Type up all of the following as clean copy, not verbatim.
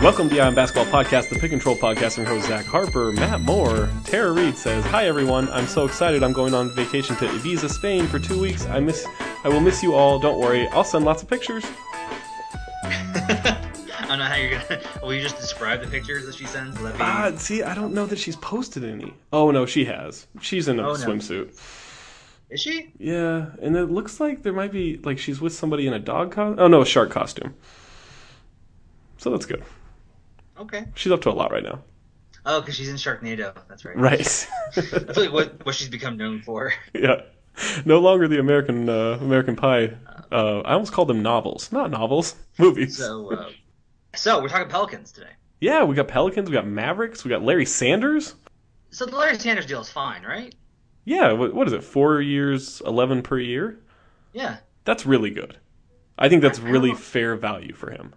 Welcome to the Eye on Basketball Podcast, the Pick and Troll Podcast. I'm your host, Zach Harper. Matt Moore. Tara Reid says, "Hi everyone, I'm so excited. I'm going on vacation to Ibiza, Spain for 2 weeks. I will miss you all. Don't worry. I'll send lots of pictures." I don't know how you're gonna. Will you just describe the pictures that she sends? Will that be... See, I don't know that she's posted any. Oh no, she has. She's in a swimsuit. Is she? Yeah, and it looks like there might be like she's with somebody in a dog costume. Oh no, a shark costume. So that's good. Okay. She's up to a lot right now. Oh, because she's in Sharknado. That's right. Right. That's like what she's become known for. Yeah. No longer the American Pie. I almost called them novels. Not novels. Movies. So we're talking Pelicans today. Yeah, we got Pelicans, we got Mavericks, we got Larry Sanders. So the Larry Sanders deal is fine, right? Yeah, what is it, 4 years, 11 per year? Yeah. That's really good. I think that's really fair value for him.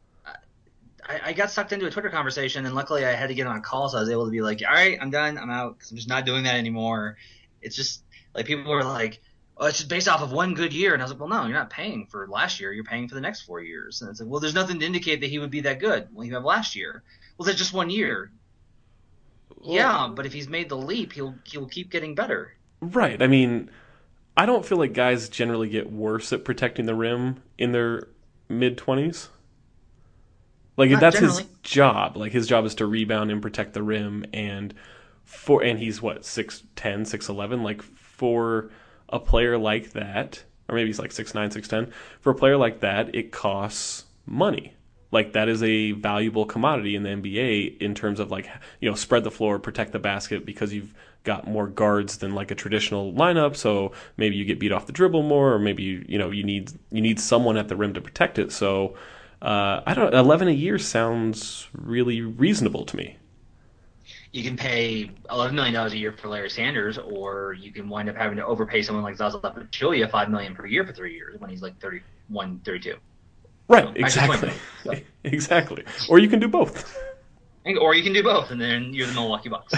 I got sucked into a Twitter conversation, and luckily I had to get on a call, so I was able to be like, all right, I'm done, I'm out, because I'm just not doing that anymore. It's just, like, people were like, oh, it's just based off of one good year. And I was like, well, no, you're not paying for last year. You're paying for the next 4 years. And it's like, well, there's nothing to indicate that he would be that good. Well, you have last year. Well, that's just 1 year. Well, yeah, but if he's made the leap, he'll keep getting better. Right. I mean, I don't feel like guys generally get worse at protecting the rim in their mid-20s. Like, that's generally his job. Like, his job is to rebound and protect the rim. And he's, 6'10", 6'11"? Like, for a player like that, or maybe he's like 6'9", 6'10", for a player like that, it costs money. Like, that is a valuable commodity in the NBA in terms of, like, spread the floor, protect the basket, because you've got more guards than like a traditional lineup. So maybe you get beat off the dribble more, or maybe you need someone at the rim to protect it. So I don't. 11 a year sounds really reasonable to me. You can pay $11 million a year for Larry Sanders, or you can wind up having to overpay someone like Zaza Pachulia $5 million per year for 3 years when he's like 31, 32. Right, so, exactly. So. Exactly. Or you can do both. Or you can do both, and then you're the Milwaukee Bucks.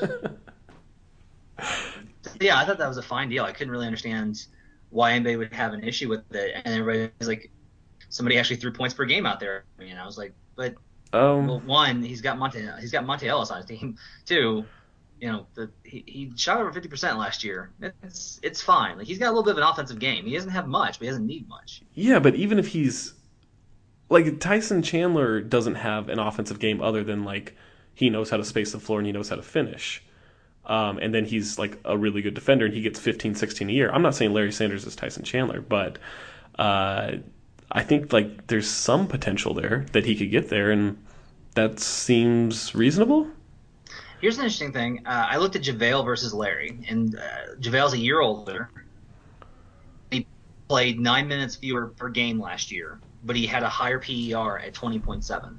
Yeah, I thought that was a fine deal. I couldn't really understand why anybody would have an issue with it, and everybody was like, somebody actually threw points per game out there. I mean, I was like, but well, one, he's got Monte Ellis on his team. Two, he shot over 50% last year. It's fine. Like, he's got a little bit of an offensive game. He doesn't have much, but he doesn't need much. Yeah, but even if he's like, Tyson Chandler doesn't have an offensive game other than like he knows how to space the floor and he knows how to finish. And then he's like a really good defender and he gets 15, 16 a year. I'm not saying Larry Sanders is Tyson Chandler, but I think like there's some potential there that he could get there, and that seems reasonable. Here's an interesting thing. I looked at JaVale versus Larry, and JaVale's a year older. He played 9 minutes fewer per game last year, but he had a higher PER at 20.7.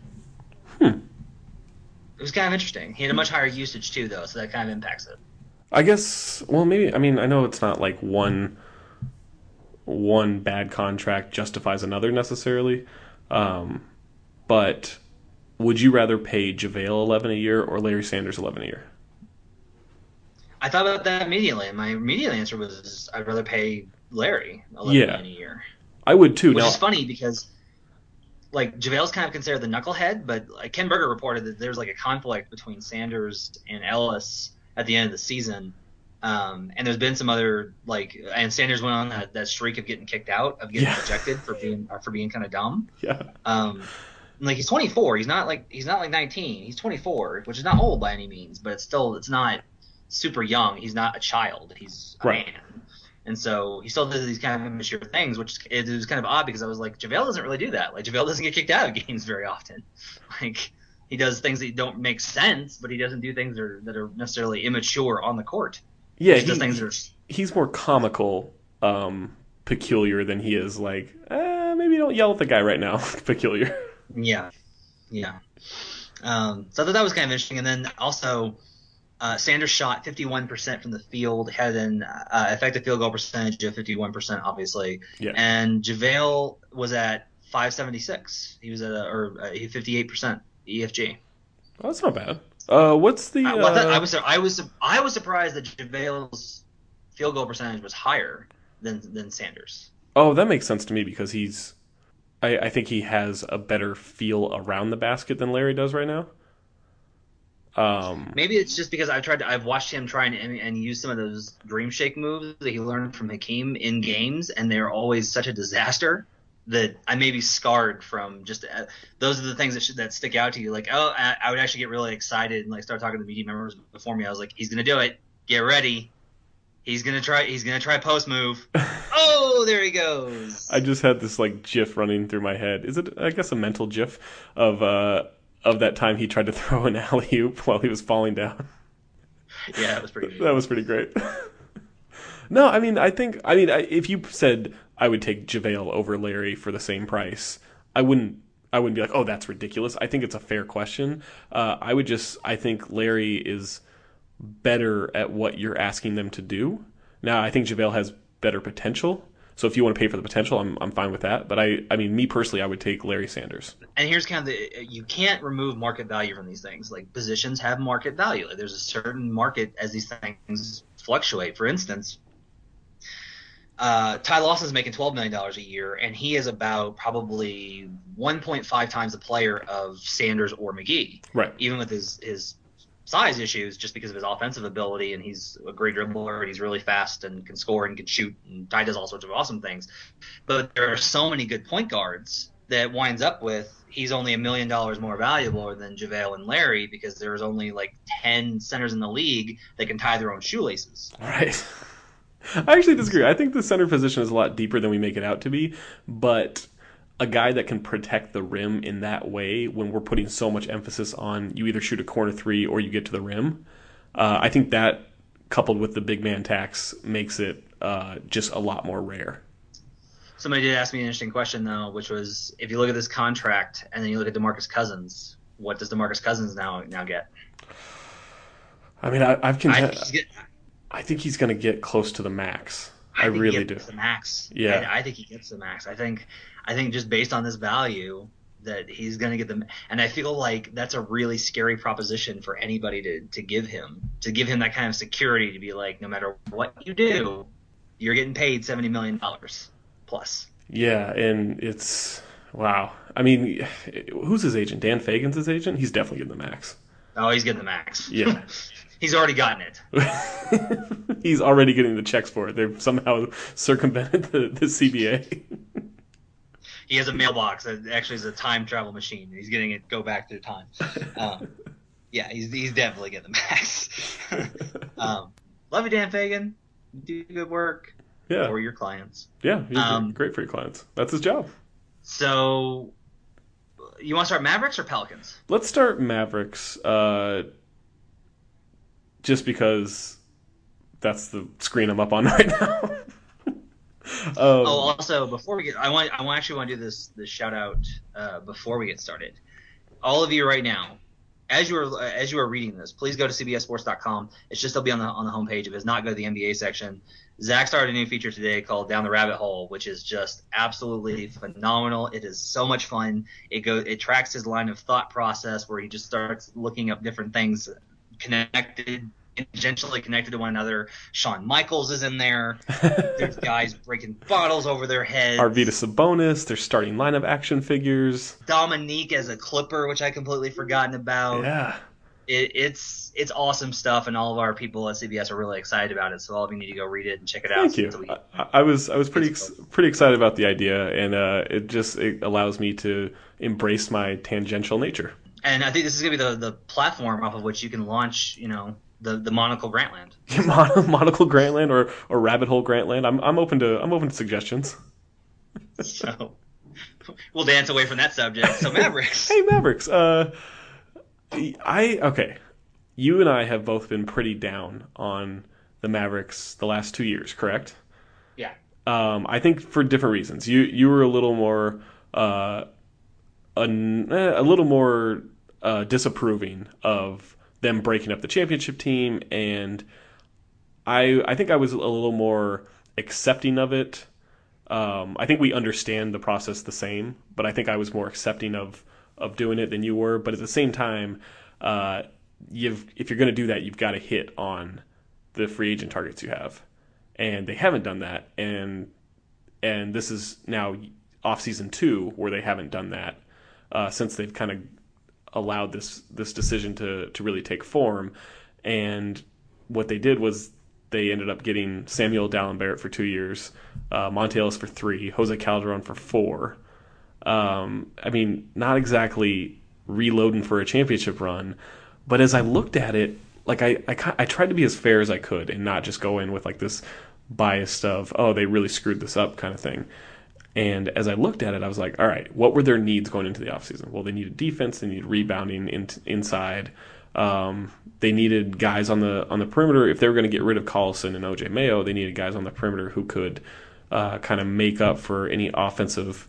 It was kind of interesting. He had a much higher usage too, though, so that kind of impacts it. I guess. Well, maybe. I mean, I know it's not like one bad contract justifies another necessarily, but would you rather pay JaVale 11 a year or Larry Sanders 11 a year? I thought about that immediately, and my immediate answer was I'd rather pay Larry 11 million a year. I would too. Which is funny because, like, JaVale's kind of considered the knucklehead, but like, Ken Berger reported that there's like a conflict between Sanders and Ellis at the end of the season. And there's been some other, like, and Sanders went on that streak of getting kicked out, of getting rejected for being kind of dumb. Yeah. Like, he's 24. He's not like 19. He's 24, which is not old by any means, but it's not super young. He's not a child. He's a man. And so he still does these kind of immature things, which it was kind of odd because I was like, JaVale doesn't really do that. Like, JaVale doesn't get kicked out of games very often. Like, he does things that don't make sense, but he doesn't do things that are necessarily immature on the court. Yeah, he's more comical, peculiar than he is like, maybe don't yell at the guy right now, peculiar. Yeah. So I thought that was kind of interesting. And then also, Sanders shot 51% from the field, had an effective field goal percentage of 51%, obviously. Yeah. And JaVale was at 576. He was at 58% EFG. Oh, that's not bad. What's the? I was surprised that JaVale's field goal percentage was higher than Sanders. Oh, that makes sense to me because he's I think he has a better feel around the basket than Larry does right now. Maybe it's just because I've watched him try and use some of those dream shake moves that he learned from Hakeem in games, and they're always such a disaster that I may be scarred from just those are the things that stick out to you. Like, oh, I would actually get really excited and like start talking to the media members before me. I was like, he's gonna do it. Get ready. He's gonna try post move. Oh, there he goes. I just had this like GIF running through my head. Is it, I guess, a mental GIF of that time he tried to throw an alley oop while he was falling down? Yeah, that was pretty good. That was pretty great. No, I mean, if you said I would take JaVale over Larry for the same price, I wouldn't be like, oh, that's ridiculous. I think it's a fair question. I think Larry is better at what you're asking them to do. Now, I think JaVale has better potential. So if you want to pay for the potential, I'm fine with that. But I mean, me personally, I would take Larry Sanders. And here's kind of you can't remove market value from these things. Like positions have market value. Like, there's a certain market as these things fluctuate. For instance, Ty Lawson's making $12 million a year, and he is about probably 1.5 times the player of Sanders or McGee. Right. Even with his size issues, just because of his offensive ability, and he's a great dribbler, and he's really fast and can score and can shoot, and Ty does all sorts of awesome things. But there are so many good point guards that winds up with he's only $1 million more valuable than JaVale and Larry because there's only like 10 centers in the league that can tie their own shoelaces. Right. I actually disagree. I think the center position is a lot deeper than we make it out to be, but a guy that can protect the rim in that way when we're putting so much emphasis on you either shoot a corner three or you get to the rim, I think that coupled with the big man tax makes it just a lot more rare. Somebody did ask me an interesting question, though, which was if you look at this contract and then you look at DeMarcus Cousins, what does DeMarcus Cousins now get? I mean, I think he's going to get close to the max. I really do. The max. Yeah. I think he gets the max. I think just based on this value that he's going to get them. And I feel like that's a really scary proposition for anybody to give him that kind of security to be like, no matter what you do, you're getting paid $70 million plus. Yeah. And it's, wow. I mean, who's his agent? Dan Fagan's his agent? He's definitely getting the max. Oh, he's getting the max. Yeah. He's already gotten it. He's already getting the checks for it. They've somehow circumvented the CBA. He has a mailbox that actually is a time travel machine. He's getting it go back through time. Yeah, he's definitely getting the max. Love you, Dan Fagan. You do good work for your clients. Yeah, he's great for your clients. That's his job. So, you want to start Mavericks or Pelicans? Let's start Mavericks. Just because that's the screen I'm up on right now. Also, before we get, I actually want to do this shout out before we get started. All of you right now, as you are reading this, please go to cbssports.com. It's just it'll be on the homepage. If it's not, go to the NBA section. Zach started a new feature today called Down the Rabbit Hole, which is just absolutely phenomenal. It is so much fun. It tracks his line of thought process where he just starts looking up different things tangentially connected to one another. Shawn Michaels is in there. There's guys breaking bottles over their heads. Arvydas Sabonis. There's starting lineup action figures. Dominique as a Clipper, which I completely forgotten about. Yeah. It's awesome stuff, and all of our people at CBS are really excited about it. So all of you need to go read it and check it out. Thank you. I was pretty excited about the idea, and it allows me to embrace my tangential nature. And I think this is going to be the platform off of which you can launch, the Monocle Grantland. Monocle Grantland or Rabbit Hole Grantland. I'm open to suggestions. So we'll dance away from that subject. So Mavericks. Hey Mavericks. Okay. You and I have both been pretty down on the Mavericks the last 2 years, correct? Yeah. I think for different reasons. You were a little more disapproving of them breaking up the championship team, and I think I was a little more accepting of it. I think we understand the process the same, but I think I was more accepting of doing it than you were. But at the same time, if you're going to do that, you've got to hit on the free agent targets you have, and they haven't done that. And this is now offseason 2 where they haven't done that since they've kind of allowed this decision to really take form. And what they did was they ended up getting Samuel Dallin Barrett for 2 years, Monte Ellis for 3, Jose Calderon for 4. I mean, not exactly reloading for a championship run, but as I looked at it, like I tried to be as fair as I could and not just go in with like this bias of, oh, they really screwed this up kind of thing. And as I looked at it, I was like, all right, what were their needs going into the offseason? Well, they needed defense, they needed rebounding inside. They needed guys on the perimeter. If they were going to get rid of Collison and OJ Mayo, they needed guys on the perimeter who could kind of make up for any offensive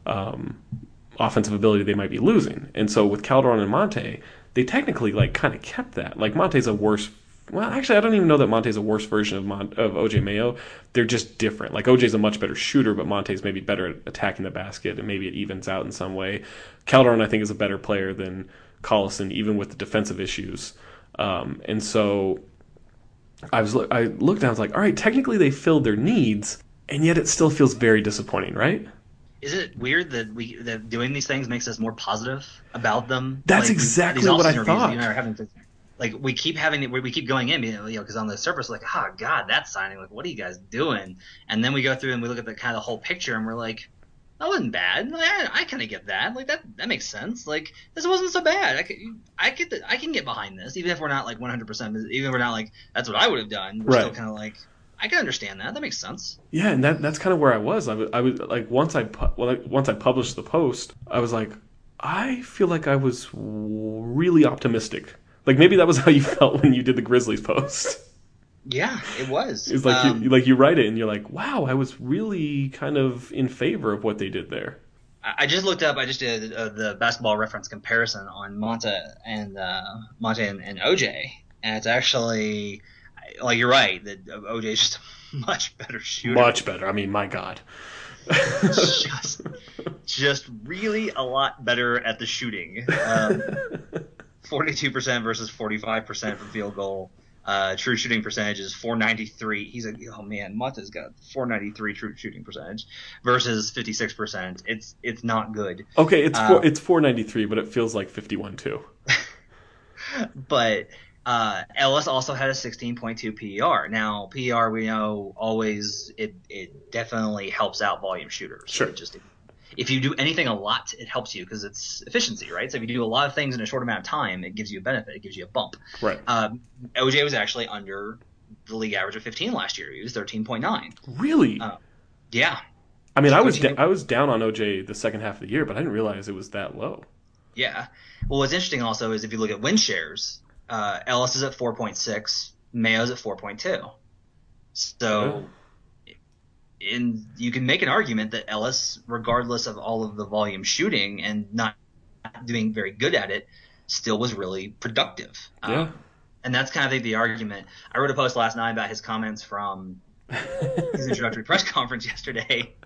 ability they might be losing. And so with Calderon and Monte, they technically like kind of kept that. Like Monte's a worse. Well, actually, I don't even know that Monte's a worse version of OJ Mayo. They're just different. Like OJ's a much better shooter, but Monte's maybe better at attacking the basket, and maybe it evens out in some way. Calderon, I think, is a better player than Collison, even with the defensive issues. And so I looked and I was like, all right, technically they filled their needs, and yet it still feels very disappointing, right? Is it weird that doing these things makes us more positive about them? That's like, exactly what I thought. Like we keep going in, because on the surface, like, oh God, that signing, like, what are you guys doing? And then we go through and we look at the kind of the whole picture, and we're like, that wasn't bad. Like, I kind of get that. Like that makes sense. Like this wasn't so bad. I can get behind this, even if we're not like 100%. Even if we're not like that's what I would have done. We're still kind of like, I can understand that. That makes sense. Yeah, and that's kind of where I was. I was like, once I published the post, I was like, I feel like I was really optimistic. Like maybe that was how you felt when you did the Grizzlies post. Yeah, it was. It's like you write it and you're like, wow, I was really kind of in favor of what they did there. I just looked up. I just did the Basketball Reference comparison on Monte and OJ, and it's actually, like, you're right that OJ is just a much better shooter. Much better. I mean, my God. just really a lot better at the shooting. 42% versus 45% from field goal. True shooting percentage is 493. Monte's got 493 true shooting percentage versus 56%. It's not good. Okay, it's 493, but it feels like 51 too. But Ellis also had a 16.2 PER. Now PER, we know, always it definitely helps out volume shooters. Sure. If you do anything a lot, it helps you because it's efficiency, right? So if you do a lot of things in a short amount of time, it gives you a benefit. It gives you a bump. Right. OJ was actually under the league average of 15 last year. He was 13.9. Really? Yeah. I mean, I was down on OJ the second half of the year, but I didn't realize it was that low. Yeah. Well, what's interesting also is if you look at win shares, Ellis is at 4.6, Mayo's at 4.2. So. Yeah. And you can make an argument that Ellis, regardless of all of the volume shooting and not doing very good at it, still was really productive. Yeah. And that's kind of the argument. I wrote a post last night about his comments from his introductory press conference yesterday.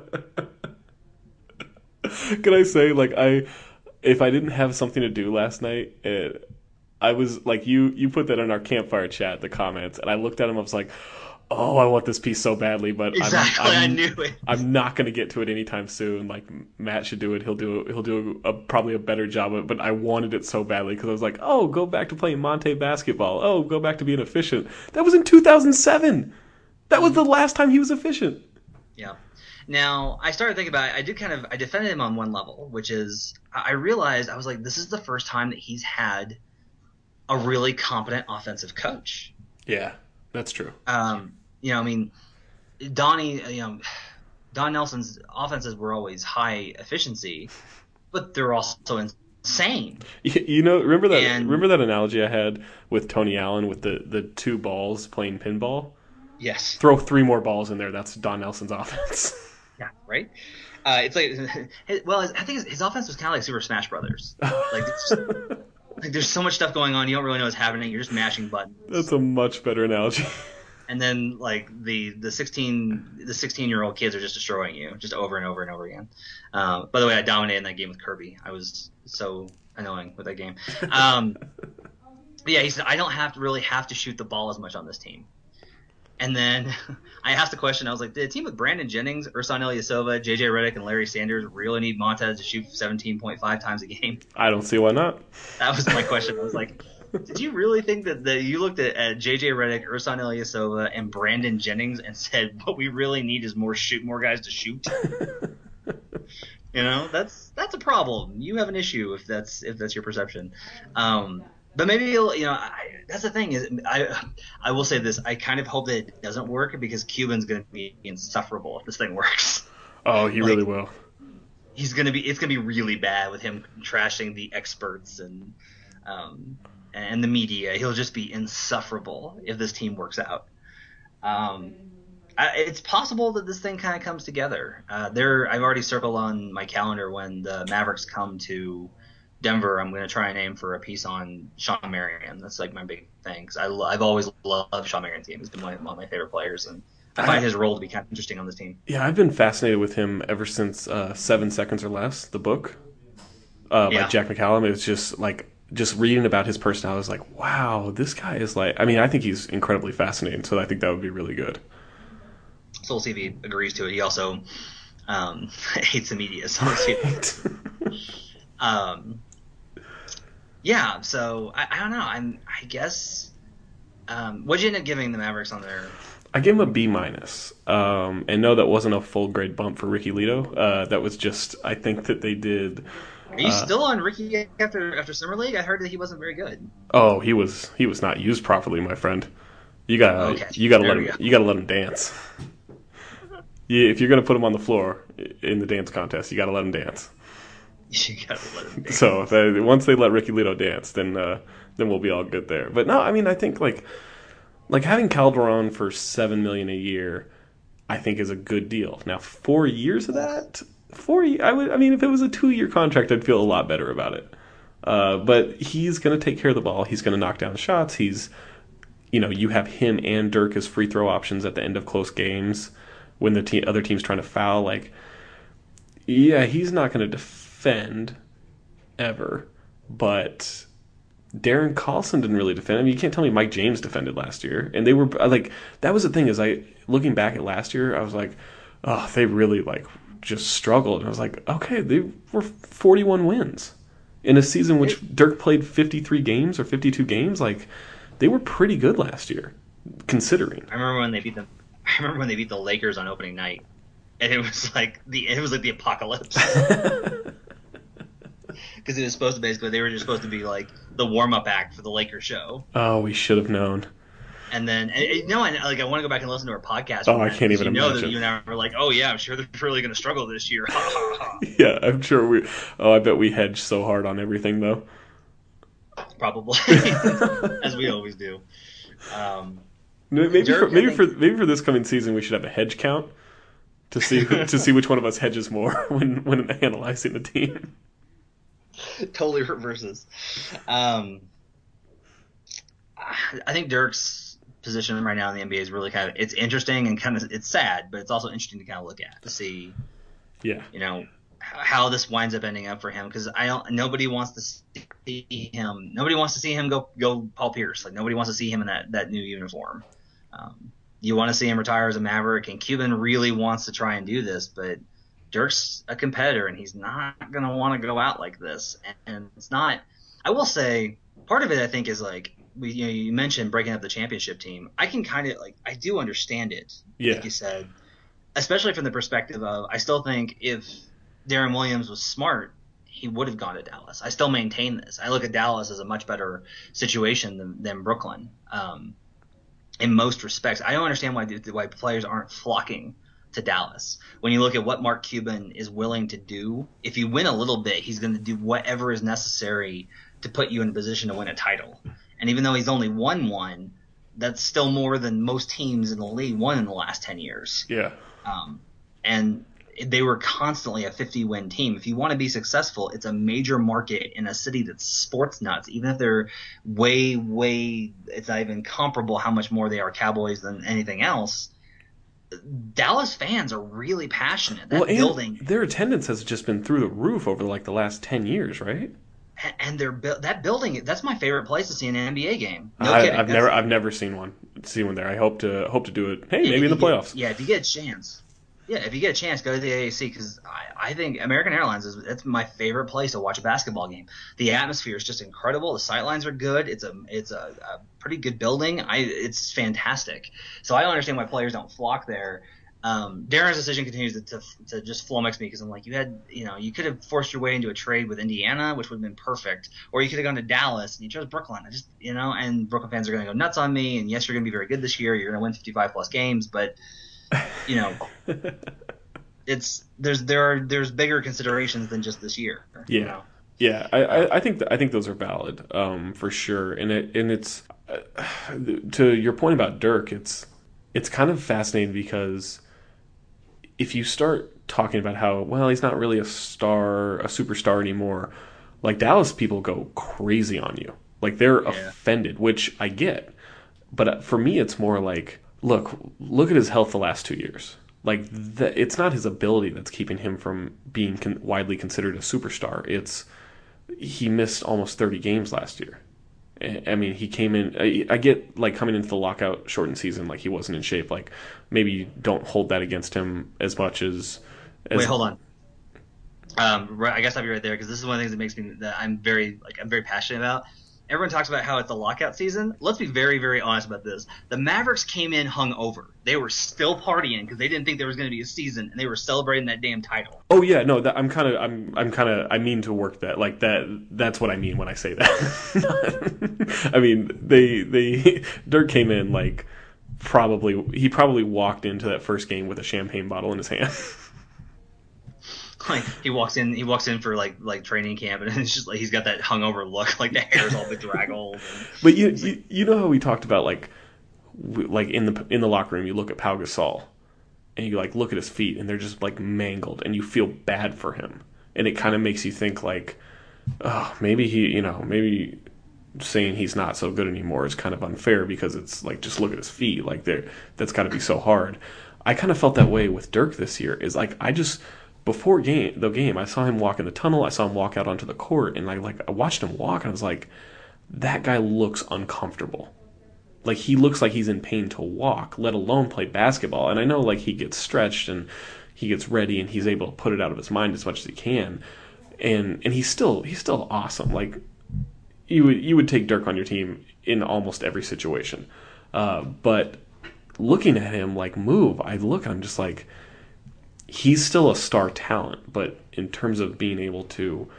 Can I say, like, if I didn't have something to do last night, I was like, you put that in our campfire chat, the comments, and I looked at him, I was like, oh, I want this piece so badly, but exactly, I knew it. I'm not going to get to it anytime soon. Like Matt should do it. He'll do probably a better job of it. But I wanted it so badly because I was like, oh, go back to playing Monte basketball. Oh, go back to being efficient. That was in 2007. That was the last time he was efficient. Yeah. Now I started thinking about it. I defended him on one level, which is I realized I was like, this is the first time that he's had a really competent offensive coach. Yeah. That's true. I mean, Don Nelson's offenses were always high efficiency, but they're also insane. Remember that analogy I had with Tony Allen with the two balls playing pinball? Yes. Throw 3 more balls in there. That's Don Nelson's offense. Yeah, right? It's like, I think his offense was kind of like Super Smash Brothers. Like there's so much stuff going on, you don't really know what's happening. You're just mashing buttons. That's a much better analogy. And then like the 16-year-old kids are just destroying you, just over and over and over again. By the way, I dominated in that game with Kirby. I was so annoying with that game. But yeah, he said I don't really have to shoot the ball as much on this team. And then I asked the question. I was like, did a team with Brandon Jennings, Ersan Ilyasova, JJ Redick, and Larry Sanders really need Montez to shoot 17.5 times a game? I don't see why not. That was my question. I was like, did you really think that you looked at JJ Redick, Ersan Ilyasova, and Brandon Jennings and said, what we really need is more guys to shoot? That's a problem. You have an issue if that's your perception. But maybe that's the thing is I will say this. I kind of hope that it doesn't work because Cuban's going to be insufferable if this thing works. Oh, he really will. It's going to be really bad with him trashing the experts and the media. He'll just be insufferable if this team works out. It's possible that this thing kind of comes together. I've already circled on my calendar when the Mavericks come to Denver. I'm going to try and aim for a piece on Shawn Marion. That's like my big thing because I've always loved Shawn Marion's team. He's been one of my favorite players, and I find his role to be kind of interesting on this team. Yeah, I've been fascinated with him ever since 7 Seconds or Less, the book by Jack McCallum. It was just reading about his personality. I was like, wow, this guy is like. I mean, I think he's incredibly fascinating. So I think that would be really good. So we'll see if he agrees to it. He also hates the media, so let's see. Yeah, so I don't know. I guess. What'd you end up giving the Mavericks on their? I gave him a B-, and no, that wasn't a full grade bump for Ricky Lito. That was just I think that they did. Are you still on Ricky after Summer League? I heard that he wasn't very good. Oh, he was not used properly, my friend. You gotta let him dance. Yeah, if you're gonna put him on the floor in the dance contest, you gotta let him dance. You gotta let him dance. So once they let Ricky Lito dance, then we'll be all good there. But no, I mean I think like having Calderon for $7 million a year, I think is a good deal. Now 4 years of that, if it was a 2-year contract, I'd feel a lot better about it. But he's gonna take care of the ball. He's gonna knock down shots. He's, you have him and Dirk as free throw options at the end of close games when the other team's trying to foul. Like, yeah, he's not gonna defend ever, but Darren Collison didn't really defend. I mean, you can't tell me Mike James defended last year. And they were like, that was the thing is looking back at last year, I was like, oh, they really just struggled. And I was like, okay, they were 41 wins in a season which Dirk played 53 games or 52 games. Like, they were pretty good last year, considering. I remember when they beat the Lakers on opening night, and it was like the apocalypse. Because it was supposed to they were just supposed to be like the warm-up act for the Lakers show. Oh, we should have known. And then, I want to go back and listen to our podcast. Oh, I can't even imagine. That you and I were like, oh yeah, I'm sure they're really going to struggle this year. Yeah, I'm sure I bet we hedged so hard on everything though. Probably, as we always do. Maybe for this coming season, we should have a hedge count to see which one of us hedges more when analyzing the team. Totally reverses. I think Dirk's position right now in the NBA is really it's interesting and it's sad, but it's also interesting to kind of look at to see, how this winds up ending up for him. Because nobody wants to see him. Nobody wants to see him go Paul Pierce. Like nobody wants to see him in that new uniform. You want to see him retire as a Maverick, and Cuban really wants to try and do this, but Dirk's a competitor, and he's not going to want to go out like this. And it's not – I will say part of it I think is you mentioned breaking up the championship team. I can kind of I do understand it, like you said, especially from the perspective of I still think if Deron Williams was smart, he would have gone to Dallas. I still maintain this. I look at Dallas as a much better situation than Brooklyn in most respects. I don't understand why players aren't flocking to Dallas. When you look at what Mark Cuban is willing to do, if you win a little bit, he's going to do whatever is necessary to put you in a position to win a title. And even though he's only won one, that's still more than most teams in the league won in the last 10 years. Yeah. And they were constantly a 50-win team. If you want to be successful, it's a major market in a city that's sports nuts. Even if they're way, it's not even comparable how much more they are Cowboys than anything else. Dallas fans are really passionate. That building, their attendance has just been through the roof over the last 10 years, right? and that building, that's my favorite place to see an NBA game. No kidding. I've never seen one there. I hope to do it. Hey, maybe in the playoffs. If you get a chance. Yeah, if you get a chance, go to the AAC because I think American Airlines it's my favorite place to watch a basketball game. The atmosphere is just incredible. The sightlines are good. It's a pretty good building. It's fantastic. So I don't understand why players don't flock there. Darren's decision continues to just flummox me because I'm like, you could have forced your way into a trade with Indiana, which would have been perfect, or you could have gone to Dallas and you chose Brooklyn. And Brooklyn fans are going to go nuts on me. And yes, you're going to be very good this year. You're going to win 55 plus games, but there's bigger considerations than just this year. Yeah. Yeah, I think those are valid, for sure. And it's to your point about Dirk, it's kind of fascinating because if you start talking about how, well, he's not really a superstar anymore, like Dallas people go crazy on you. Like they're offended, which I get. But for me, it's more like, look at his health the last 2 years. Like it's not his ability that's keeping him from being widely considered a superstar. He missed almost 30 games last year. I mean, he came in. I get like coming into the lockout shortened season, like he wasn't in shape. Like maybe you don't hold that against him as much as. Wait, hold on. I guess I'll be right there because this is one of the things that makes me that I'm very passionate about. Everyone talks about how it's a lockout season. Let's be very, very honest about this. The Mavericks came in hungover. They were still partying because they didn't think there was going to be a season, and they were celebrating that damn title. Oh yeah, no, I mean to work that like that. That's what I mean when I say that. I mean, Dirk came in like he probably walked into that first game with a champagne bottle in his hand. Like he walks in for like training camp, and it's just like he's got that hungover look, like the hair's all bedraggled. But you know how we talked about like in the locker room, you look at Pau Gasol, and you like look at his feet, and they're just like mangled, and you feel bad for him, and it kind of makes you think like, oh, maybe saying he's not so good anymore is kind of unfair because it's like just look at his feet, like that's got to be so hard. I kind of felt that way with Dirk this year. Is like before the game, I saw him walk in the tunnel. I saw him walk out onto the court, and I watched him walk, and I was like, that guy looks uncomfortable. Like he looks like he's in pain to walk, let alone play basketball. And I know like he gets stretched and he gets ready and he's able to put it out of his mind as much as he can. And he's still awesome. Like you would take Dirk on your team in almost every situation. But looking at him like move, I'm just like, he's still a star talent, but in terms of being able to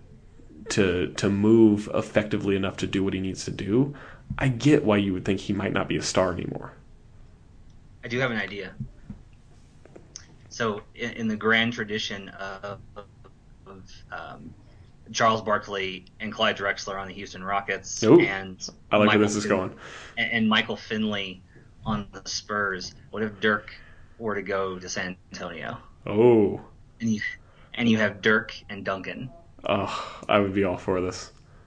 move effectively enough to do what he needs to do, I get why you would think he might not be a star anymore. I do have an idea. So in the grand tradition of Charles Barkley and Clyde Drexler on the Houston Rockets, and I like where this is going, and Michael Finley on the Spurs, what if Dirk were to go to San Antonio? Oh. And you have Dirk and Duncan. Oh, I would be all for this.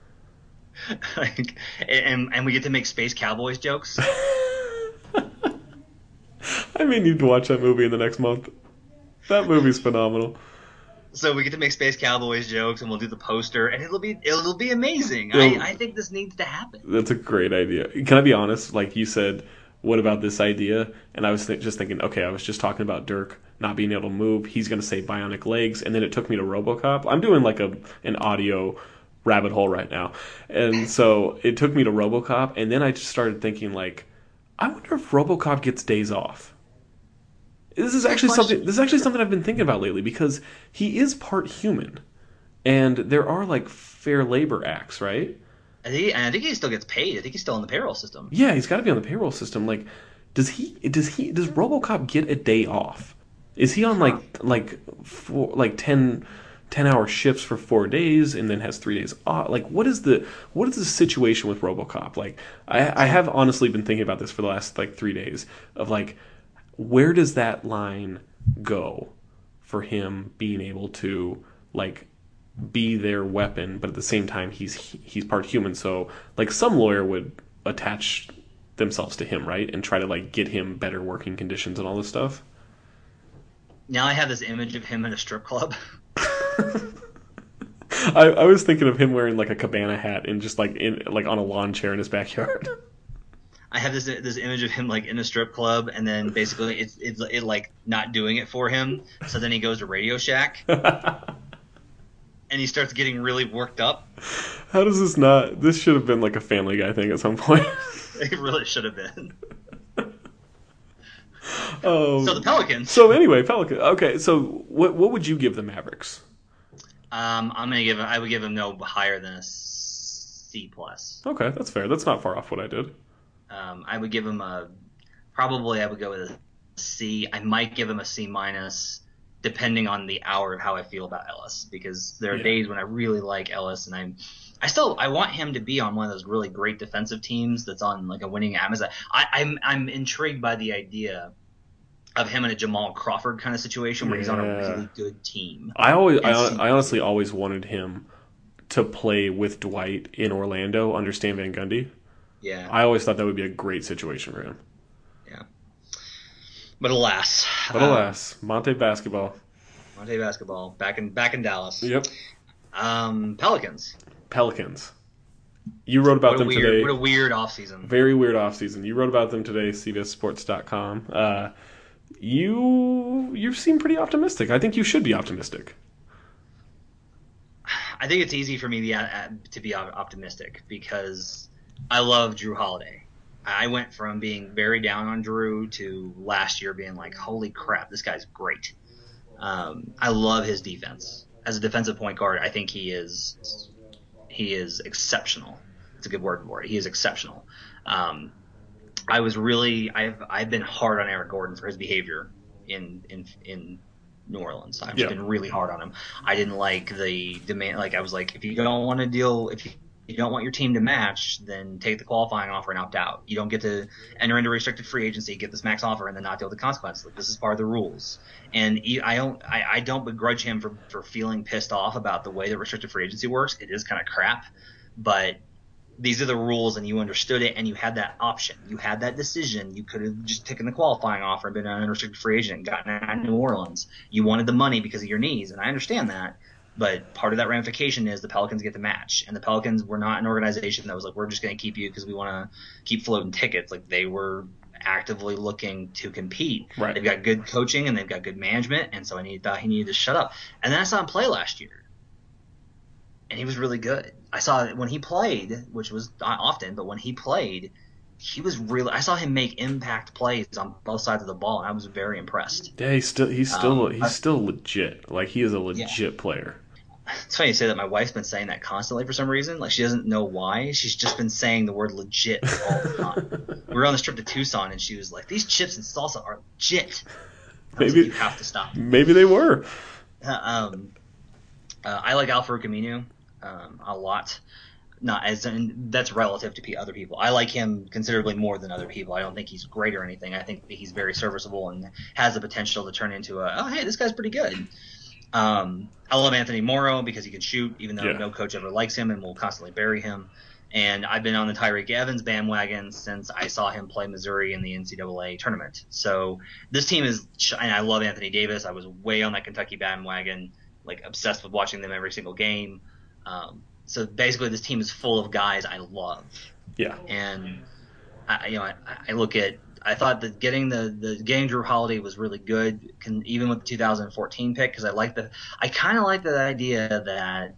and we get to make Space Cowboys jokes. I may need to watch that movie in the next month. That movie's phenomenal. So we get to make Space Cowboys jokes, and we'll do the poster, and it'll be amazing. I think this needs to happen. That's a great idea. Can I be honest? Like you said, what about this idea? And I was just thinking, okay, I was just talking about Dirk not being able to move. He's going to say bionic legs, and then it took me to RoboCop. I'm doing like an audio rabbit hole right now, and so it took me to RoboCop, and then I just started thinking like, I wonder if RoboCop gets days off. This is actually something I've been thinking about lately because he is part human, and there are like fair labor acts, right? I think he still gets paid. I think he's still on the payroll system. Yeah, he's got to be on the payroll system. Like, does RoboCop get a day off? Is he on like 10-hour shifts for 4 days and then has 3 days off? Like, what is the situation with RoboCop? Like, I have honestly been thinking about this for the last like 3 days of like, where does that line go for him being able to like be their weapon, but at the same time he's part human. So like some lawyer would attach themselves to him, right, and try to like get him better working conditions and all this stuff. Now I have this image of him in a strip club. I was thinking of him wearing like a cabana hat and just like on a lawn chair in his backyard. I have this image of him like in a strip club, and then basically it like not doing it for him. So then he goes to Radio Shack, and he starts getting really worked up. How does this not? This should have been like a Family Guy thing at some point. It really should have been. So the Pelicans. So anyway, Pelicans. Okay, so what would you give the Mavericks? I would give him no higher than a C plus. Okay, that's fair. That's not far off what I did. I would give him I would go with a C. I might give him a C minus, depending on the hour of how I feel about Ellis, because there are days when I really like Ellis, and I want him to be on one of those really great defensive teams that's on like a winning atmosphere. I'm intrigued by the idea of him in a Jamal Crawford kind of situation where he's on a really good team. I honestly always wanted him to play with Dwight in Orlando under Stan Van Gundy. Yeah. I always thought that would be a great situation for him. Yeah. But alas. Monte basketball. Back in Dallas. Yep. Pelicans. You wrote about them today. What a weird offseason. Very weird offseason. You wrote about them today, CBSSports.com. You seem pretty optimistic. I think you should be optimistic. I think it's easy for me to be optimistic because I love Jrue Holiday. I went from being very down on Jrue to last year being like, holy crap, this guy's great. I love his defense. As a defensive point guard, I think he is exceptional. It's a good word for it. He is exceptional. I've been hard on Eric Gordon for his behavior in New Orleans. I've been really hard on him. I didn't like the demand. Like I was like, if you don't want your team to match, then take the qualifying offer and opt out. You don't get to enter into restricted free agency, get this max offer, and then not deal with the consequences. Like, this is part of the rules. And I don't begrudge him for feeling pissed off about the way that restricted free agency works. It is kind of crap, but these are the rules, and you understood it, and you had that option. You had that decision. You could have just taken the qualifying offer and been an unrestricted free agent and gotten out of New Orleans. You wanted the money because of your needs, and I understand that. But part of that ramification is the Pelicans get the match. And the Pelicans were not an organization that was like, we're just going to keep you because we want to keep floating tickets. Like, they were actively looking to compete. Right. They've got good coaching and they've got good management. And so I thought he needed to shut up. And then I saw him play last year. And he was really good. I saw when he played, which was not often, but when he played, I saw him make impact plays on both sides of the ball, and I was very impressed. Yeah, he's still legit. Like, he is a legit player. It's funny you say that. My wife's been saying that constantly for some reason. Like, she doesn't know why. She's just been saying the word legit all the time. We were on this trip to Tucson, and she was like, "These chips and salsa are legit." Maybe you have to stop. Maybe they were. I like Al-Farouq Aminu a lot. That's relative to other people. I like him considerably more than other people. I don't think he's great or anything. I think he's very serviceable and has the potential to turn into hey, this guy's pretty good. I love Anthony Morrow because he can shoot, even though no coach ever likes him and will constantly bury him. And I've been on the Tyreke Evans bandwagon since I saw him play Missouri in the NCAA tournament. So this team is – and I love Anthony Davis. I was way on that Kentucky bandwagon, like obsessed with watching them every single game. So basically this team is full of guys I love. Yeah. And I look at – I thought that getting Jrue Holiday was really good, even with the 2014 pick, because I kind of like the idea that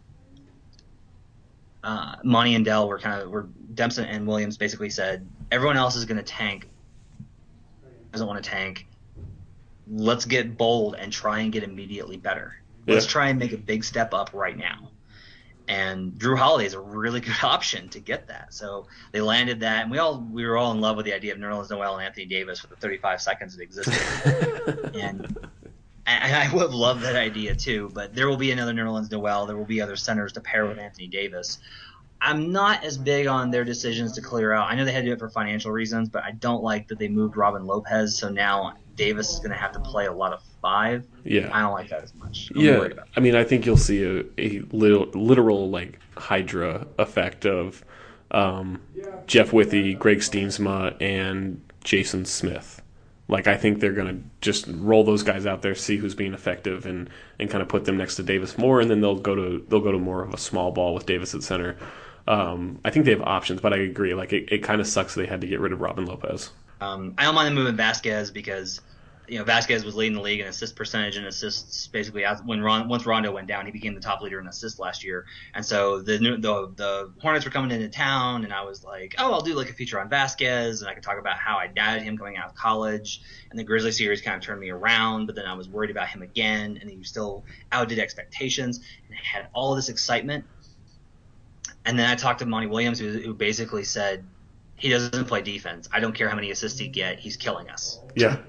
Monty and Dell were Dempson and Williams basically said everyone else is going to tank, doesn't want to tank. Let's get bold and try and get immediately better. Let's try and make a big step up right now. And Jrue Holiday is a really good option to get that. So they landed that, and we were all in love with the idea of Nerlens Noel and Anthony Davis for the 35 seconds it existed. and I would have loved that idea too, but there will be another Nerlens Noel. There will be other centers to pair with Anthony Davis. I'm not as big on their decisions to clear out. I know they had to do it for financial reasons, but I don't like that they moved Robin Lopez, so now Davis is going to have to play a lot of 5. Yeah. I don't like that as much. I mean, I think you'll see a literal like Hydra effect of Jeff Withey, Greg Steensma, and Jason Smith Like, I think they're going to just roll those guys out there, see who's being effective, and kind of put them next to Davis more, and then they'll go to more of a small ball with Davis at center. I think they have options, but I agree. Like, it kind of sucks they had to get rid of Robin Lopez. I don't mind them moving Vasquez because Vasquez was leading the league in assist percentage and assists basically once Rondo went down, he became the top leader in assists last year. And so the Hornets were coming into town, and I was like, oh, I'll do like a feature on Vasquez, and I could talk about how I doubted him coming out of college. And the Grizzly series kind of turned me around, but then I was worried about him again, and he still outdid expectations, and I had all this excitement. And then I talked to Monty Williams, who basically said he doesn't play defense. I don't care how many assists he get, he's killing us. Yeah.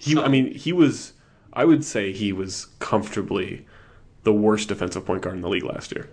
I would say he was comfortably the worst defensive point guard in the league last year.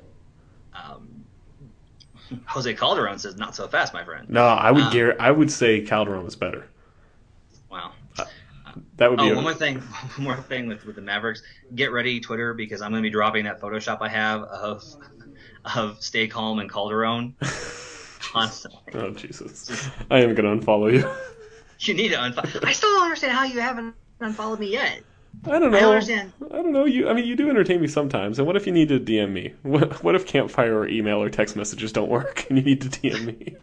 Jose Calderon says not so fast, my friend. No, I would say Calderon was better. Wow. That would be one more thing with the Mavericks. Get ready, Twitter, because I'm going to be dropping that Photoshop I have of Stay Calm and Calderon constantly. Oh, Jesus. I am going to unfollow you. You need to unfollow. I still don't understand how you haven't unfollowed me yet. I don't know. I don't understand. I don't know. You do entertain me sometimes. And what if you need to DM me? What if Campfire or email or text messages don't work and you need to DM me?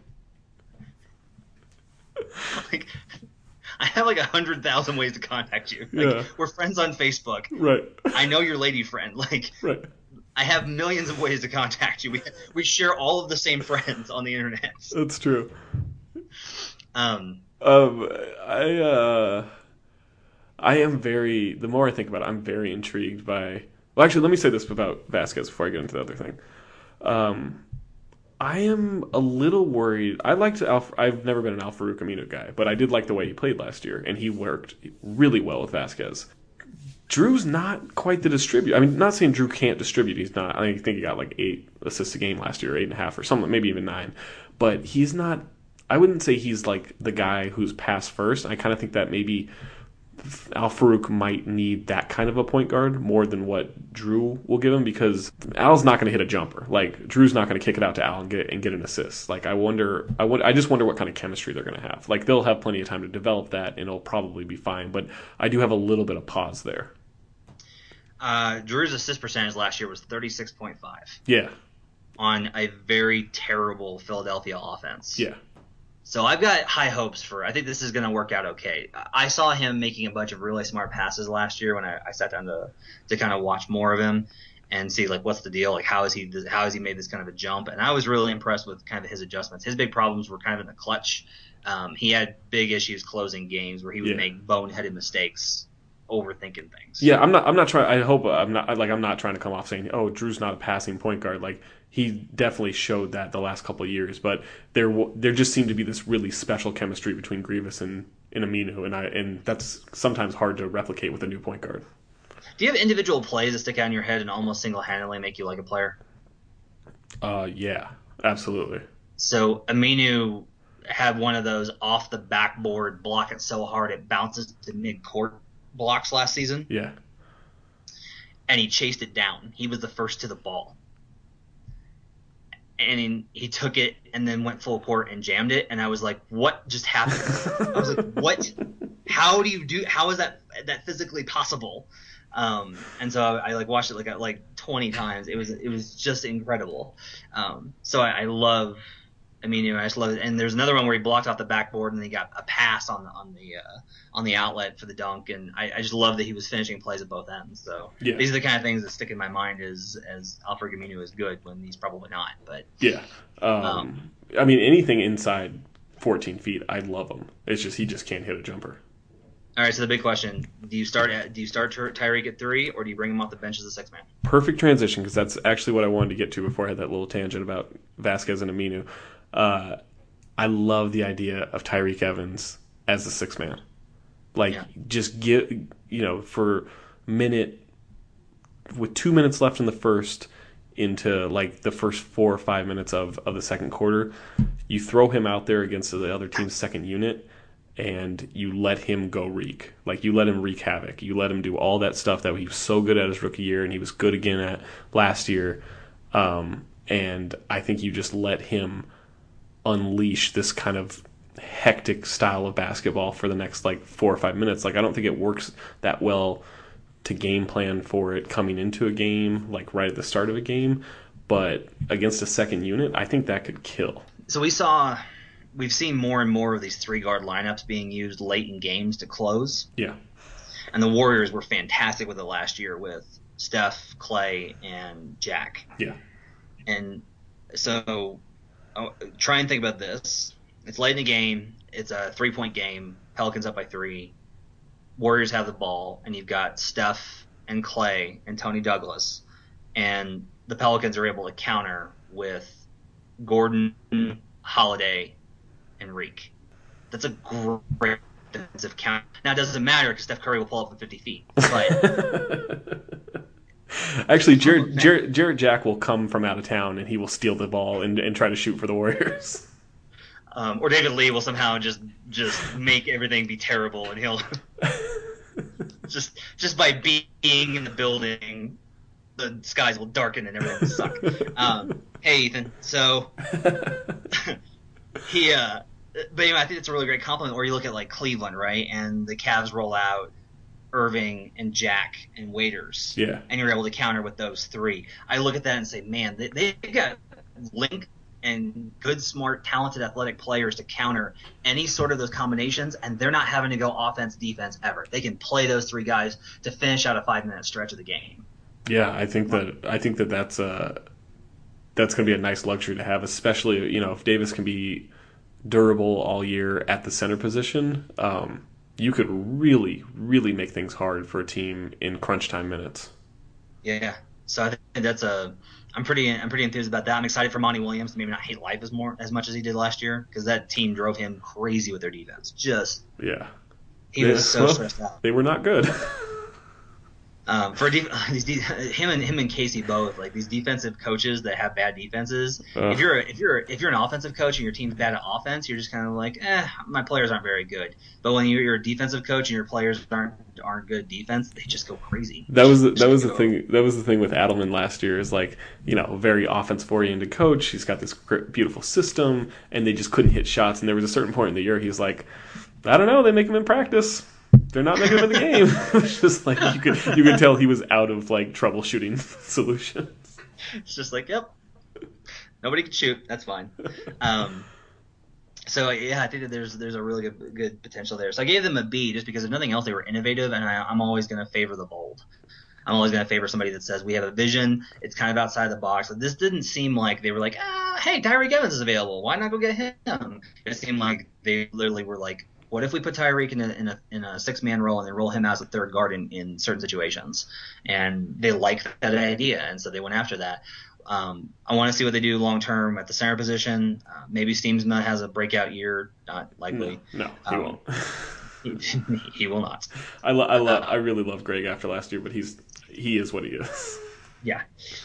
Like, I have like 100,000 ways to contact you. Like, yeah. We're friends on Facebook. Right. I know your lady friend. Like, right. I have millions of ways to contact you. We share all of the same friends on the internet. That's true. I am very. The more I think about it, I'm very intrigued by. Well, actually, let me say this about Vasquez before I get into the other thing. I am a little worried. I've never been an Al-Farouq Aminu guy, but I did like the way he played last year, and he worked really well with Vasquez. Drew's not quite the distributor. I mean, not saying Drew can't distribute. He's not. I think he got like 8 assists a game last year, 8.5 or something, maybe even 9. But he's not. I wouldn't say he's like the guy who's pass first. I kind of think that maybe Al-Farouq might need that kind of a point guard more than what Drew will give him, because Al's not going to hit a jumper. Like, Drew's not going to kick it out to Al and get an assist. Like, I just wonder what kind of chemistry they're going to have. Like, they'll have plenty of time to develop that, and it'll probably be fine. But I do have a little bit of pause there. Drew's assist percentage last year was 36.5. Yeah. On a very terrible Philadelphia offense. Yeah. So I've got high hopes I think this is going to work out okay. I saw him making a bunch of really smart passes last year when I sat down to kind of watch more of him and see, like, what's the deal? Like, how has he made this kind of a jump? And I was really impressed with kind of his adjustments. His big problems were kind of in the clutch. He had big issues closing games where he would make boneheaded mistakes, overthinking things. Yeah, I'm not trying. I hope I'm not trying to come off saying, oh, Drew's not a passing point guard. Like, he definitely showed that the last couple of years, but there just seemed to be this really special chemistry between Grievous and Aminu, and that's sometimes hard to replicate with a new point guard. Do you have individual plays that stick out in your head and almost single-handedly make you like a player? Yeah, absolutely. So Aminu had one of those off the backboard, block it so hard it bounces to mid-court blocks last season. Yeah. And he chased it down. He was the first to the ball. And he took it and then went full court and jammed it. And I was like, what just happened? I was like, what? How is that physically possible? And so I like watched it like 20 times. It was just incredible. So I love, I just love it. And there's another one where he blocked off the backboard and he got a pass on the outlet for the dunk. And I just love that he was finishing plays at both ends. So yeah. These are the kind of things that stick in my mind as Al-Farouq Aminu is good when he's probably not. But yeah, anything inside 14 feet, I love him. It's just he just can't hit a jumper. All right, so the big question: do you start Tyreke at 3, or do you bring him off the bench as a 6-man? Perfect transition, because that's actually what I wanted to get to before I had that little tangent about Vasquez and Aminu. I love the idea of Tyreke Evans as a 6-man. Just get, for with 2 minutes left in the first, into like the first 4 or 5 minutes of the second quarter, you throw him out there against the other team's second unit, and you let him go wreak. Like, you let him wreak havoc. You let him do all that stuff that he was so good at his rookie year, and he was good again at last year. And I think you just let him unleash this kind of hectic style of basketball for the next like 4 or 5 minutes. Like I don't think it works that well to game plan for it coming into a game, like right at the start of a game. But against a second unit, I think that could kill. So we've seen more and more of these 3-guard lineups being used late in games to close. Yeah. And the Warriors were fantastic with it last year with Steph, Clay, and Jack. Yeah. And so try and think about this. It's late in the game. It's a 3-point game. Pelicans up by 3. Warriors have the ball, and you've got Steph and Clay and Tony Douglas. And the Pelicans are able to counter with Gordon, Holiday, and Reek. That's a great defensive count. Now, it doesn't matter because Steph Curry will pull up from 50 feet. But actually, Jarrett Jack will come from out of town, and he will steal the ball and try to shoot for the Warriors. Or David Lee will somehow just make everything be terrible, and he'll just by being in the building, the skies will darken and everything will suck. Hey, Ethan. So but anyway, I think it's a really great compliment. Or you look at like Cleveland, right, and the Cavs roll out Irving and Jack and Waiters, yeah, and you're able to counter with those 3. I look at that and say, man, they got length and good, smart, talented, athletic players to counter any sort of those combinations, and they're not having to go offense, defense ever. They can play those 3 guys to finish out a 5-minute stretch of the game. Yeah, I think that's going to be a nice luxury to have, especially if Davis can be durable all year at the center position. You could really, really make things hard for a team in crunch time minutes. Yeah, so I think I'm pretty enthused about that. I'm excited for Monty Williams to maybe not hate life as much as he did last year, because that team drove him crazy with their defense. He was so stressed out. They were not good. Him and Casey both, like these defensive coaches that have bad defenses. If you're an offensive coach and your team's bad at offense, you're just kind of like, my players aren't very good. But when you're a defensive coach and your players aren't good defense, they just go crazy. That was the thing. That was the thing with Adelman last year. Is like a very offensive oriented coach. He's got this beautiful system, and they just couldn't hit shots. And there was a certain point in the year he was like, I don't know. They make them in practice. They're not making them in the game. It's just like you could tell he was out of like troubleshooting solutions. It's just like, yep, nobody can shoot. That's fine. So yeah, I think that there's a really good potential there. So I gave them a B just because if nothing else, they were innovative, and I'm always going to favor the bold. I'm always going to favor somebody that says we have a vision. It's kind of outside the box. But this didn't seem like they were like, hey, Tyreek Evans is available. Why not go get him? It seemed like they literally were like, what if we put Tyreek in a 6-man role and then roll him out as a third guard in certain situations? And they liked that idea, and so they went after that. I want to see what they do long term at the center position. Maybe Steamsma has a breakout year. Not likely. No, he won't. He will not. I really love Greg after last year, but he is what he is. Yeah.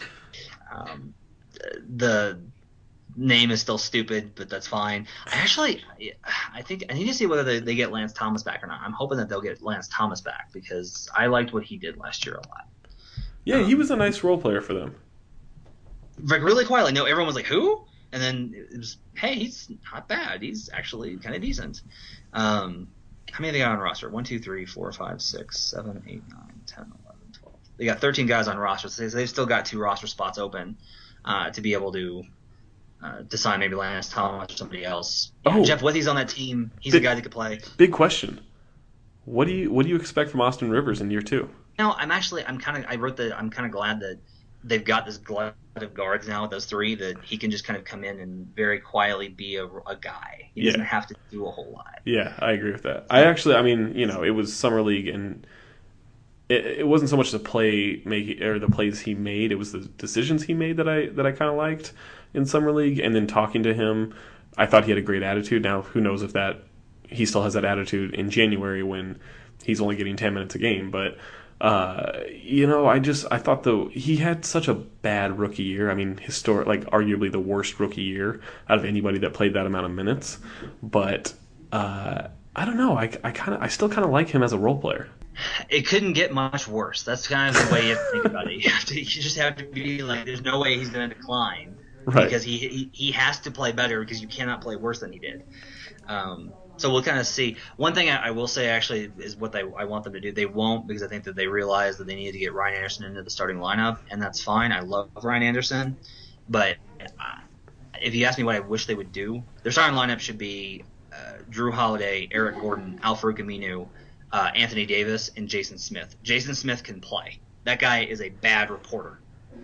The name is still stupid, but that's fine. I think I need to see whether they get Lance Thomas back or not. I'm hoping that they'll get Lance Thomas back because I liked what he did last year a lot. Yeah, he was a nice role player for them. Like really quietly. No, everyone was like, who? And then it was, hey, he's not bad. He's actually kind of decent. How many they got on roster? 1, 2, 3, 4, 5, 6, 7, 8, 9, 10, 11, 12. They got 13 guys on roster, so they've still got 2 roster spots open to be able to sign maybe Lance Thomas or somebody else. Jeff Withey's on that team. He's a guy that could play. Big question. What do you expect from Austin Rivers in year 2? No, I'm kind of glad that they've got this glut of guards now with those 3 that he can just kind of come in and very quietly be a guy. He doesn't have to do a whole lot. Yeah, I agree with that. It was summer league and it wasn't so much the plays he made. It was the decisions he made that I kind of liked in summer league. And then talking to him, I thought he had a great attitude. Now, who knows if he still has that attitude in January when he's only getting 10 minutes a game. But I thought he had such a bad rookie year. I mean, arguably the worst rookie year out of anybody that played that amount of minutes. But I don't know. I still kind of like him as a role player. It couldn't get much worse. That's kind of the way you have to think about it. You just have to be like, there's no way he's going to decline, right? Because he has to play better because you cannot play worse than he did. So we'll kind of see. One thing I will say actually is what I want them to do. They won't, because I think that they realize that they need to get Ryan Anderson into the starting lineup, and that's fine. I love Ryan Anderson, but if you ask me what I wish they would do, their starting lineup should be Drew Holiday, Eric Gordon, Al-Farouq Aminu, Anthony Davis, and Jason Smith. Jason Smith can play. That guy is a bad reporter.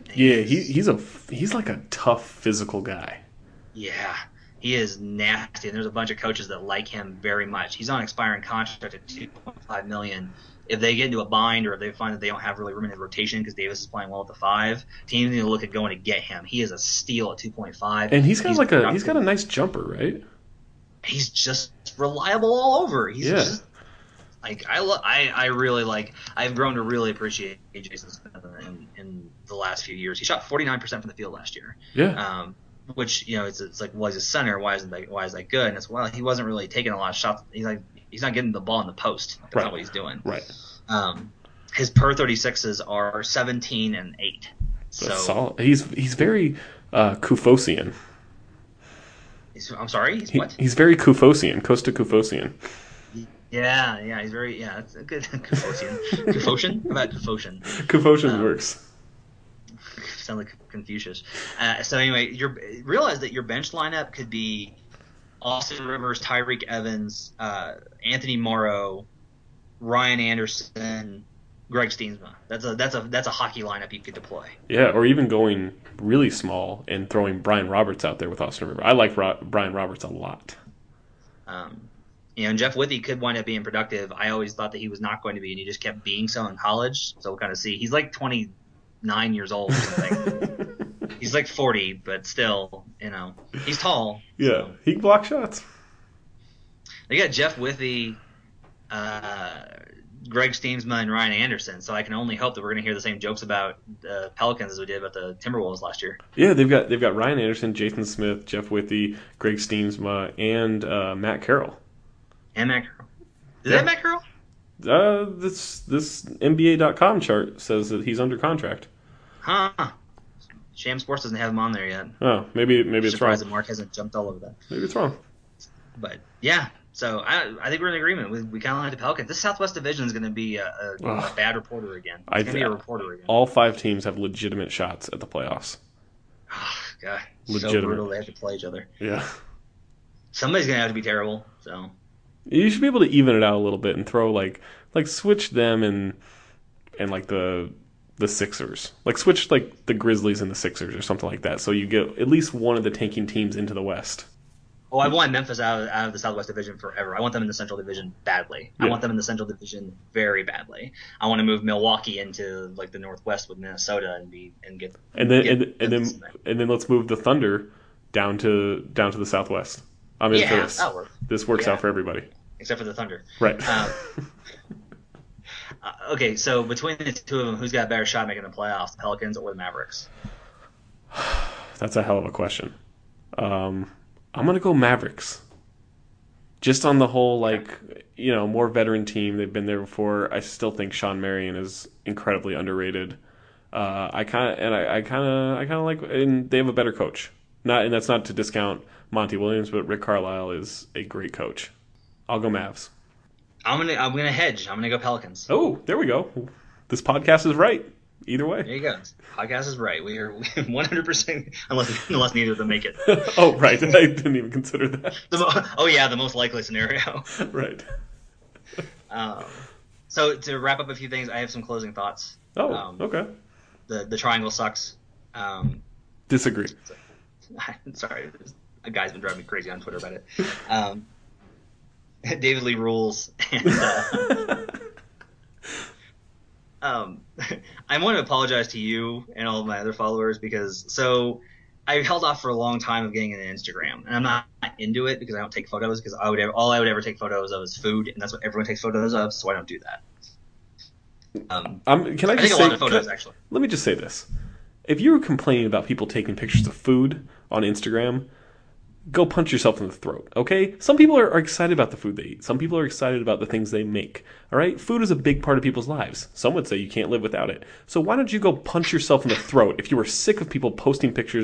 He's like a tough physical guy. Yeah. He is nasty, and there's a bunch of coaches that like him very much. He's on an expiring contract at $2.5 million. If they get into a bind, or if they find that they don't have really room in the rotation because Davis is playing well at the 5, teams need to look at going to get him. He is a steal at 2.5, and he's got a nice jumper, right? He's just reliable all over. He's just like I really like. I've grown to really appreciate Jason Smith in the last few years. He shot 49% from the field last year. Yeah. Which, it's like, well, he's a center. Why is that good? And it's, well, he wasn't really taking a lot of shots. He's not getting the ball in the post. That's not what he's doing. Right. His per 36s are 17 and 8. That's solid. He's very Kufosian. I'm sorry. He's very Kufosian. Costa Kufosian. Yeah. He's very That's a good Kufosian. Kufosian? How about Kufosian? Kufosian works. Sound like Confucius. So anyway, you realize that your bench lineup could be Austin Rivers, Tyreek Evans, Anthony Morrow, Ryan Anderson, Greg Steensma. That's a hockey lineup you could deploy. Yeah, or even going really small and throwing Brian Roberts out there with Austin Rivers. I like Brian Roberts a lot. And Jeff Withey could wind up being productive. I always thought that he was not going to be, and he just kept being so in college. So we'll kind of see. He's like 29 years old or something. He's like 40, but still, he's tall. Yeah, so. He can block shots. They got Jeff Withey, Greg Steensma, and Ryan Anderson, so I can only hope that we're going to hear the same jokes about the Pelicans as we did about the Timberwolves last year. Yeah, they've got Ryan Anderson, Jason Smith, Jeff Withey, Greg Steensma, and Matt Carroll. And Matt Carroll. Is that Matt Carroll? This NBA.com chart says that he's under contract. Huh. Sham Sports doesn't have him on there yet. Oh, maybe it's wrong. Surprised that Mark hasn't jumped all over that. Maybe it's wrong. But yeah, so I think we're in agreement. We kind of like the Pelicans. This Southwest Division is going to be a bad reporter again. It's going to be a reporter again. All 5 teams have legitimate shots at the playoffs. Oh, God, legitimate. So brutal they have to play each other. Yeah. Somebody's going to have to be terrible. So you should be able to even it out a little bit and throw like switch them and like the Sixers. Like switch like the Grizzlies and the Sixers or something like that, so you get at least one of the tanking teams into the West. Oh, I want Memphis out of the Southwest Division forever. I want them in the Central Division badly. Yeah. I want them in the Central Division very badly. I want to move Milwaukee into like the Northwest with Minnesota and then let's move the Thunder down to the Southwest. I'm in for this. That'll work. This works out for everybody. Except for the Thunder. Right. Okay, so between the two of them, who's got a better shot making the playoffs, the Pelicans or the Mavericks? That's a hell of a question. I'm going to go Mavericks. Just on the whole, more veteran team. They've been there before. I still think Sean Marion is incredibly underrated. I kind of like, and they have a better coach. And that's not to discount Monty Williams, but Rick Carlisle is a great coach. I'll go Mavs. I'm gonna hedge. I'm gonna go Pelicans. Oh, there we go. This podcast is right. Either way. There you go. Podcast is right. We are 100%, unless neither of them make it. Oh, right. I didn't even consider that. The most likely scenario. Right. So to wrap up a few things, I have some closing thoughts. Oh, okay. The triangle sucks. Disagree. Sorry, a guy's been driving me crazy on Twitter about it. David Lee rules. And, I want to apologize to you and all of my other followers because I held off for a long time of getting an Instagram, and I'm not into it because I don't take photos because all I would ever take photos of is food, and that's what everyone takes photos of, so I don't do that. Can I just take a lot of photos, actually. Let me just say this. If you were complaining about people taking pictures of food on Instagram, go punch yourself in the throat, okay? Some people are excited about the food they eat. Some people are excited about the things they make, all right? Food is a big part of people's lives. Some would say you can't live without it. So why don't you go punch yourself in the throat if you were sick of people posting pictures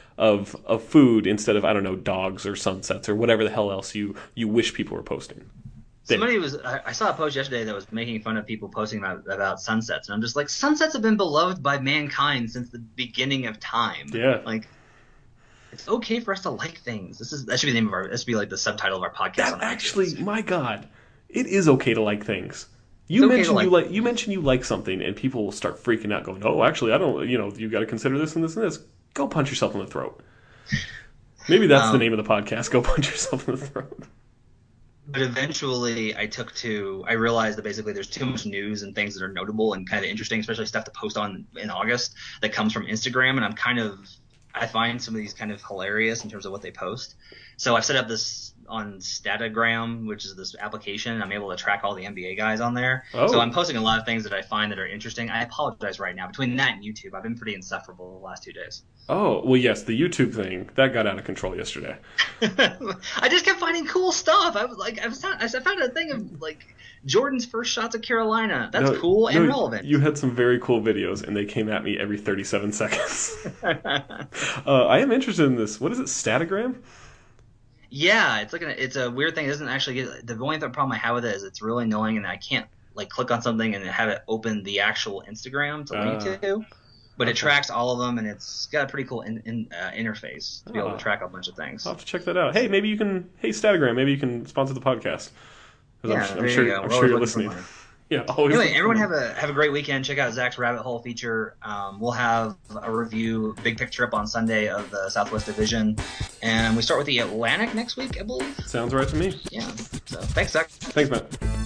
of food instead of, I don't know, dogs or sunsets or whatever the hell else you wish people were posting. I saw a post yesterday that was making fun of people posting about sunsets, and I'm just like, sunsets have been beloved by mankind since the beginning of time. Yeah. Like, it's okay for us to like things. That should be the name of that should be like the subtitle of our podcast. That actually, my God, it is okay to like things. You mentioned you like something, and people will start freaking out, going, "Oh, actually, I don't. You got to consider this and this and this." Go punch yourself in the throat. Maybe that's the name of the podcast. Go punch yourself in the throat. But eventually, I realized that basically there's too much news and things that are notable and kind of interesting, especially stuff to post on in August that comes from Instagram, and I find some of these kind of hilarious in terms of what they post. So I've set up this on Statagram, which is this application, and I'm able to track all the NBA guys on there. Oh. So I'm posting a lot of things that I find that are interesting. I apologize right now. Between that and YouTube, I've been pretty insufferable the last 2 days. Oh, well, yes, the YouTube thing, that got out of control yesterday. I just kept finding cool stuff. I found a thing of, like, Jordan's first shots at Carolina. That's cool and relevant. You had some very cool videos, and they came at me every 37 seconds. I am interested in this. What is it, Statagram? Yeah, it's a weird thing. It doesn't actually get the only problem I have with it is it's really annoying, and I can't like click on something and have it open the actual Instagram to link to. But it tracks all of them, and it's got a pretty cool interface to be able to track a bunch of things. I'll have to check that out. Hey, Statagram, maybe you can sponsor the podcast. Yeah, I'm sure you're listening. Yeah, always. Anyway, everyone have a great weekend. Check out Zach's Rabbit Hole feature. We'll have a review, big picture up on Sunday of the Southwest Division, and we start with the Atlantic next week, I believe. Sounds right to me. Yeah. So thanks, Zach. Thanks, Matt.